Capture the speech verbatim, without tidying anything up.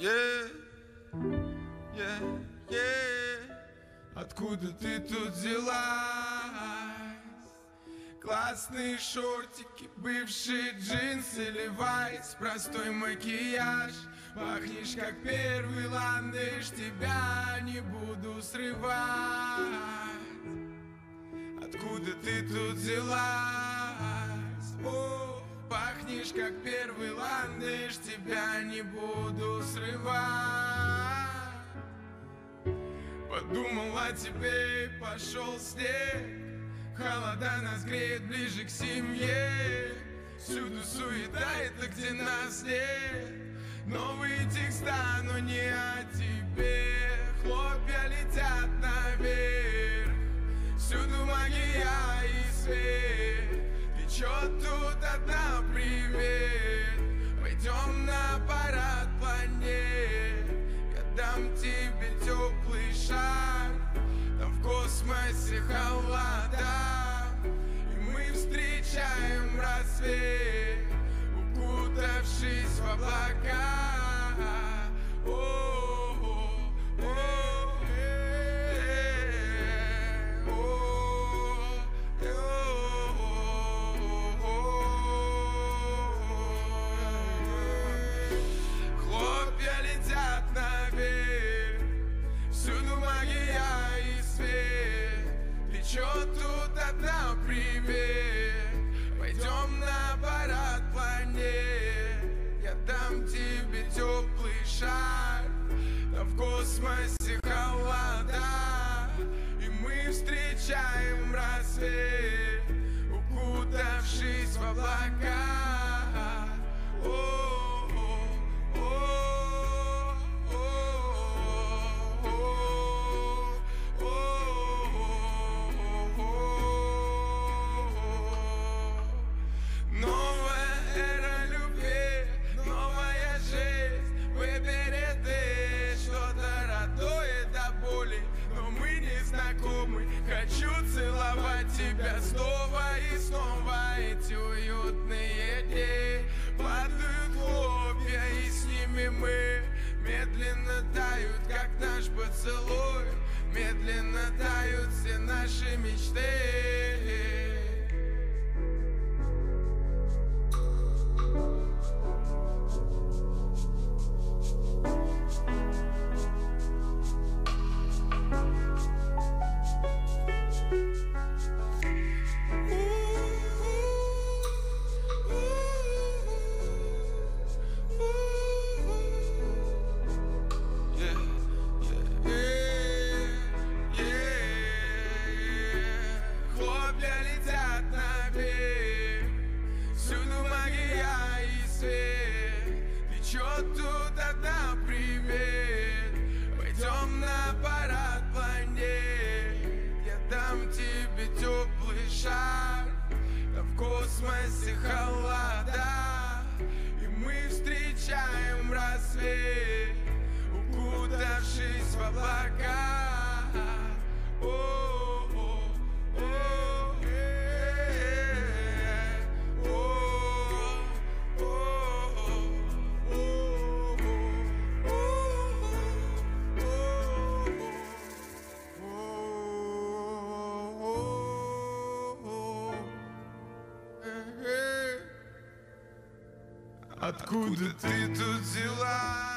yeah, yeah, yeah. Откуда ты тут взялась? Классные шортики, бывшие джинсы, левайс, простой макияж. Пахнешь как первый ландыш, тебя не буду срывать. Откуда ты тут взялась? О, пахнешь как первый ландыш, тебя не буду срывать. Подумал о тебе и пошел снег. Холода нас греет ближе к семье. Всюду суета, это где нас нет. Новые текста, но не о тебе. Хлопья летят наверх. Всюду магия и свет. Ты чё тут одна, привет? Пойдем на парад планет. Я дам тебе теплый шар. Там в космосе холода, и мы встречаем рассвет, укутавшись в облака. Хлопья летят наверх. Всюду магия и свет. Ты чё тут одна, привет? Пойдем на парад планет. Я дам тебе теплый шар. Там в космосе холода, и мы встречаем рассвет, укутавшись в облака. Хочу целовать тебя снова и снова. Эти уютные дни падают хлопья, и с ними мы медленно тают, как наш поцелуй. Медленно тают все наши мечты. Теплый шар, там в космосе холода, и мы встречаем рассвет, укутавшись в облака. Откуда ты тут взялась?